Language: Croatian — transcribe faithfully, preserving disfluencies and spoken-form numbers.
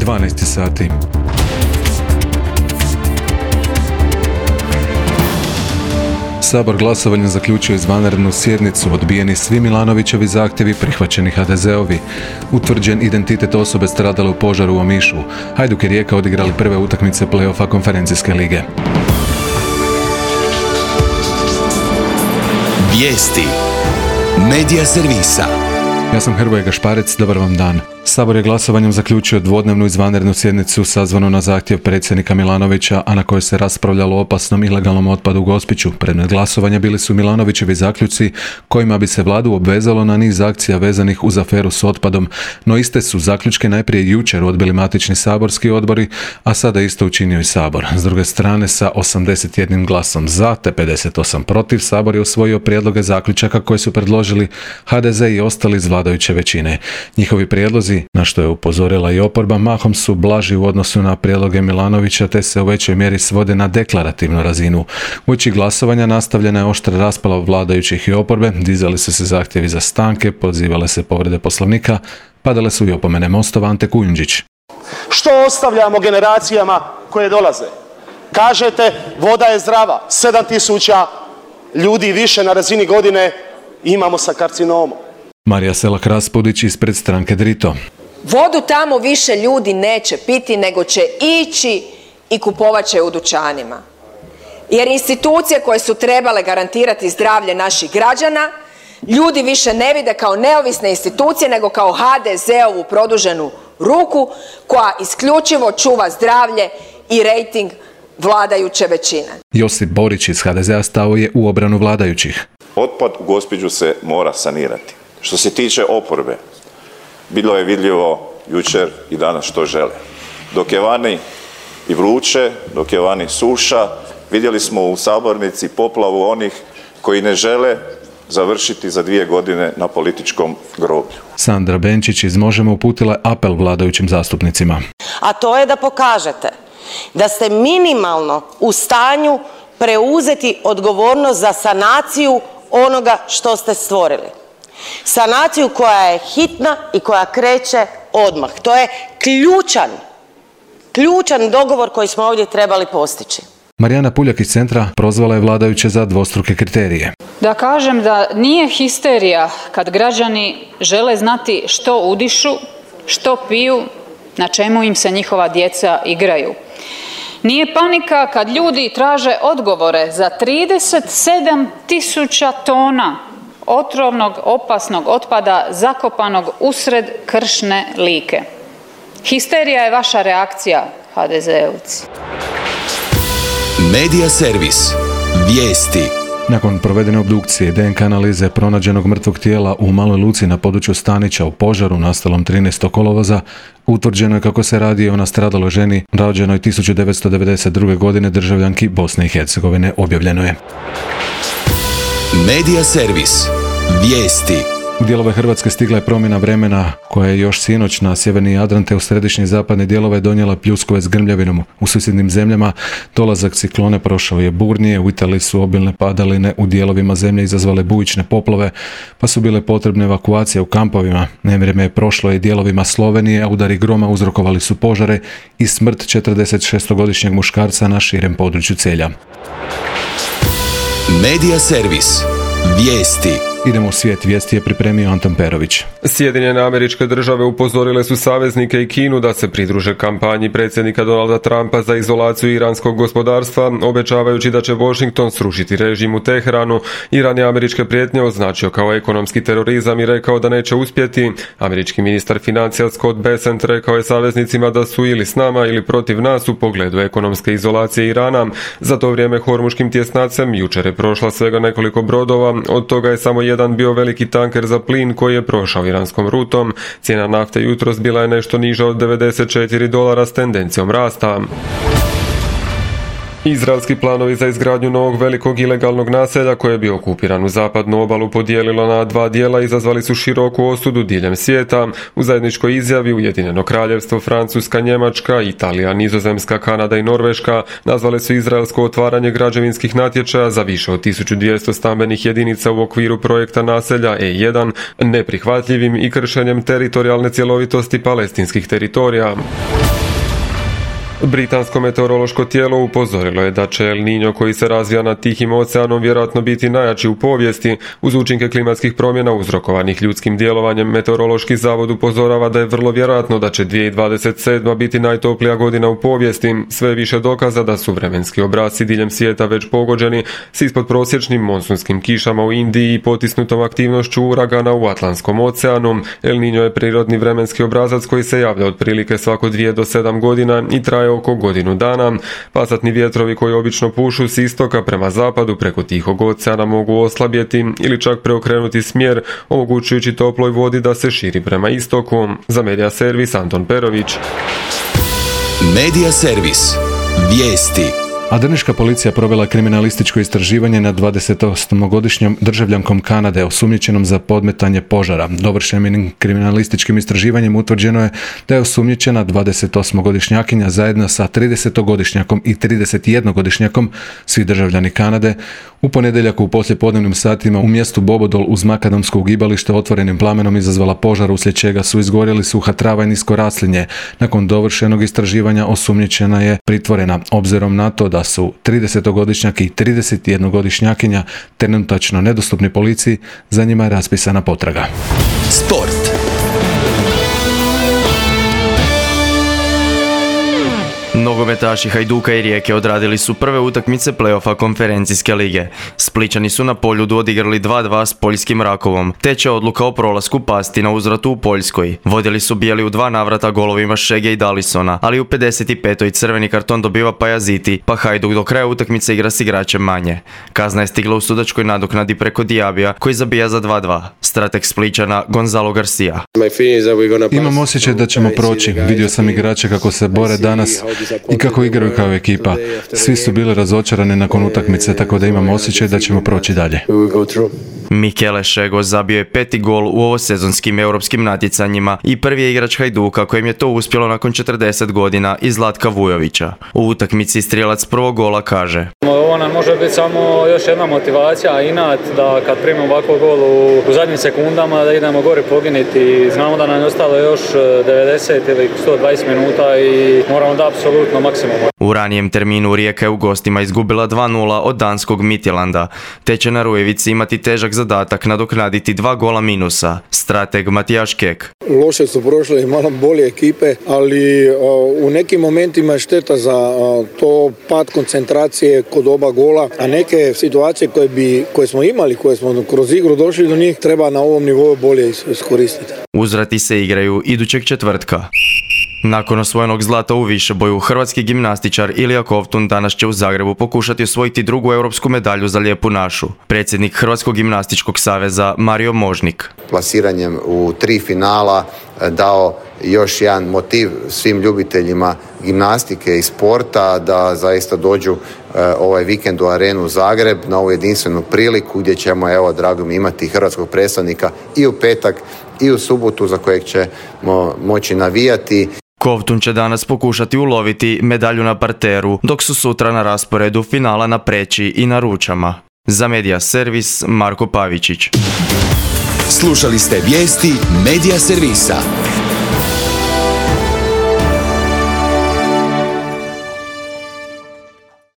dvanaest sati. Sabor glasovanjem zaključio izvanrednu sjednicu, odbijeni svi Milanovićevi zahtjevi, prihvaćeni ha de zeovi. Utvrđen identitet osobe stradale u požaru u Omišu. Hajduk i Rijeka odigrali prve utakmice play-offa konferencijske lige. Vijesti Medija servisa. Ja sam Hrvoje Gašparec, dobar vam dan. Sabor je glasovanjem zaključio dvodnevnu izvanrednu sjednicu sazvanu na zahtjev predsjednika Milanovića, a na kojoj se raspravljalo o opasnom ilegalnom otpadu u Gospiću. Predmet glasovanja bili su Milanovićevi zaključci kojima bi se vladu obvezalo na niz akcija vezanih uz aferu s otpadom, no iste su zaključke najprije jučer odbili matični saborski odbori, a sada isto učinio i Sabor. S druge strane, sa osamdeset jedan glasom za te pedeset osam protiv, Sabor je usvojio prijedloge zaključaka koje su predložili ha de ze i ostali iz vladajuće većine. Njihovi prijedlozi, na što je upozorila i oporba, mahom su blaži u odnosu na prijedloge Milanovića, te se u većoj mjeri svode na deklarativnu razinu. Uoči glasovanja nastavljena je oštra raspala vladajućih i oporbe, dizali su se zahtjevi za stanke, pozivale se povrede Poslovnika, padale su i opomene Mostova. Ante Kujundžić. Što ostavljamo generacijama koje dolaze? Kažete, voda je zdrava, sedam tisuća ljudi više na razini godine imamo sa karcinomom. Marija Selak Raspudić ispred stranke Drito. Vodu tamo više ljudi neće piti, nego će ići i kupovat će u dućanima. Jer institucije koje su trebale garantirati zdravlje naših građana, ljudi više ne vide kao neovisne institucije, nego kao ha de zeovu produženu ruku koja isključivo čuva zdravlje i rejting vladajuće većine. Josip Borić iz ha de zea stao je u obranu vladajućih. Otpad u Gospiću se mora sanirati. Što se tiče oporbe, bilo je vidljivo jučer i danas što žele. Dok je vani i vruće, dok je vani suša, vidjeli smo u sabornici poplavu onih koji ne žele završiti za dvije godine na političkom groblju. Sandra Benčić iz Možemo uputila apel vladajućim zastupnicima. A to je da pokažete da ste minimalno u stanju preuzeti odgovornost za sanaciju onoga što ste stvorili. Sanaciju koja je hitna i koja kreće odmah. To je ključan, ključan dogovor koji smo ovdje trebali postići. Marijana Puljak iz Centra prozvala je vladajuće za dvostruke kriterije. Da kažem da nije histerija kad građani žele znati što udišu, što piju, na čemu im se njihova djeca igraju. Nije panika kad ljudi traže odgovore za trideset sedam tisuća tona otrovnog, opasnog otpada zakopanog usred kršne Like. Histerija je vaša reakcija, ha de zeovci. Medija servis. Vijesti. Nakon provedene obdukcije de en ka analize pronađenog mrtvog tijela u Maloj Luci na području Stanića u požaru nastalom trinaestog kolovoza, utvrđeno je kako se radi o nastradaloj ženi rođenoj tisuću devetsto devedeset druge. godine, državljanki Bosne i Hercegovine, objavljeno je. Medija servis. Vijesti. U dijelove Hrvatske stigla je promjena vremena koja je još sinoć na sjeverni Jadran te u središnje i zapadne dijelove donijela pljuskove s grmljavinom. U susjednim zemljama dolazak ciklone prošao je burnije, u Italiji su obilne padaline u dijelovima zemlje izazvale bujične poplave, pa su bile potrebne evakuacije u kampovima. Nevrijeme je prošlo i dijelovima Slovenije, a udari groma uzrokovali su požare i smrt četrdeset šestogodišnjeg muškarca na širem području Celja. Medija servis. Vijesti. Idemo u svijet. Vijesti je pripremio Anton Perović. Sjedinjene Američke Države upozorile su saveznike i Kinu da se pridruže kampanji predsjednika Donalda Trumpa za izolaciju iranskog gospodarstva, obećavajući da će Washington srušiti režim u Teheranu. Iran je američke prijetnje označio kao ekonomski terorizam i rekao da neće uspjeti. Američki ministar financija Scott Bessent rekao je saveznicima da su ili s nama ili protiv nas u pogledu ekonomske izolacije Irana. Za to vrijeme Hormuškim tjesnacem jučer je prošla svega nekoliko brodova, od toga je samo jedan bio veliki tanker za plin koji je prošao iranskom rutom. Cijena nafte jutros bila je nešto niža od devedeset četiri dolara s tendencijom rasta. Izraelski planovi za izgradnju novog velikog ilegalnog naselja koje je bio okupiran u zapadnu obalu podijelilo na dva dijela izazvali su široku osudu diljem svijeta. U zajedničkoj izjavi Ujedinjeno Kraljevstvo, Francuska, Njemačka, Italija, Nizozemska, Kanada i Norveška nazvale su izraelsko otvaranje građevinskih natječaja za više od tisuću dvjesto stambenih jedinica u okviru projekta naselja E jedan neprihvatljivim i kršenjem teritorijalne cjelovitosti palestinskih teritorija. Britansko meteorološko tijelo upozorilo je da će El Niño koji se razvija nad Tihim oceanom vjerojatno biti najjači u povijesti. Uz učinke klimatskih promjena uzrokovanih ljudskim djelovanjem, Meteorološki zavod upozorava da je vrlo vjerojatno da će dvije tisuće dvadeset sedma biti najtoplija godina u povijesti. Sve više dokaza da su vremenski obrasci diljem svijeta već pogođeni s ispodprosječnim monsunskim kišama u Indiji i potisnutom aktivnošću uragana u Atlantskom oceanu. El Niño je prirodni vremenski obrazac koji se javlja otprilike svako dvije do sedam godina i traje oko godinu dana. Pasatni vjetrovi koji obično pušu s istoka prema zapadu preko Tihog oceana mogu oslabjeti ili čak preokrenuti smjer, omogućujući toploj vodi da se širi prema istoku. Za Medija servis Anton Perović. Medija servis. Vijesti. A drniška policija provela kriminalističko istraživanje nad dvadesetosmogodišnjom državljankom Kanade osumnjičenom za podmetanje požara. Dovršenim kriminalističkim istraživanjem utvrđeno je da je osumnjičena dvadesetosmogodišnjakinja zajedno sa tridesetogodišnjakom i tridesetjednogodišnjakom, svi državljani Kanade, u ponedjeljak u poslijepodnevnim satima u mjestu Bobodol uz makadamsko ugibalište otvorenim plamenom izazvala požar, uslijed čega su izgorjeli suha trava i nisko raslinje. Nakon dovršenog istraživanja osumnjičena je pritvorena. Obzirom na to da su tridesetogodišnjak i tridesetjednogodišnjakinja trenutačno nedostupni policiji, za njima je raspisana potraga. Sport. Nogometaši Hajduka i Rijeke odradili su prve utakmice play-offa konferencijske lige. Splićani su na Poljudu odigrali dva dva s poljskim Rakovom, te će odluka o prolasku pasti na uzvratu u Poljskoj. Vodili su bijeli u dva navrata golovima Šege i Dalisona, ali u pedeset petoj crveni karton dobiva Pajaziti, pa Hajduk do kraja utakmice igra s igračem manje. Kazna je stigla u sudačkoj nadoknadi preko Diabija, koji zabija za dva dva. Strateg Splićana Gonzalo Garcia. Imam osjećaj da ćemo proći. Vidio sam igrače kako se bore danas i kako igraju kao ekipa. Svi su bili razočarani nakon utakmice, tako da imam osjećaj da ćemo proći dalje. Mikele Šego zabio je peti gol u ovosezonskim europskim natjecanjima i prvi je igrač Hajduka kojem je to uspjelo nakon četrdeset godina i Zlatka Vujovića. U utakmici strijelac prvog gola kaže: Ovo nam može biti samo još jedna motivacija, inat da kad primimo ovako gol u, u zadnjim sekundama da idemo gore poginiti. Znamo da nam je ostalo još devedeset ili sto dvadeset minuta i moramo da apsolutno maksimum. U ranijem terminu Rijeka je u gostima izgubila dva nula od danskog Midtjylanda, te će na Rujevici imati težak zadatak nadoknaditi dva gola minusa. Strateg Matijaš Kek. Loše su prošle i malo bolje ekipe, ali uh, u nekim momentima je šteta za uh, to pad koncentracije kod oba gola, a neke situacije koje, bi, koje smo imali, koje smo kroz igru došli do njih, treba na ovom nivou bolje iskoristiti. Uzvrati se igraju idućeg četvrtka. Nakon osvojenog zlata u višeboju, hrvatski gimnastičar Ilija Kovtun danas će u Zagrebu pokušati osvojiti drugu europsku medalju za lijepu našu. Predsjednik Hrvatskog gimnastičkog saveza Mario Možnik. Plasiranjem u tri finala dao još jedan motiv svim ljubiteljima gimnastike i sporta da zaista dođu ovaj vikend u Arenu Zagreb na ovu jedinstvenu priliku gdje ćemo, evo, drago mi, imati hrvatskog predstavnika i u petak i u subotu za kojeg ćemo moći navijati. Kovtun će danas pokušati uloviti medalju na parteru, dok su sutra na rasporedu finala na preći i na ručama. Za Medija servis Marko Pavičić. Slušali ste vijesti Medija servisa.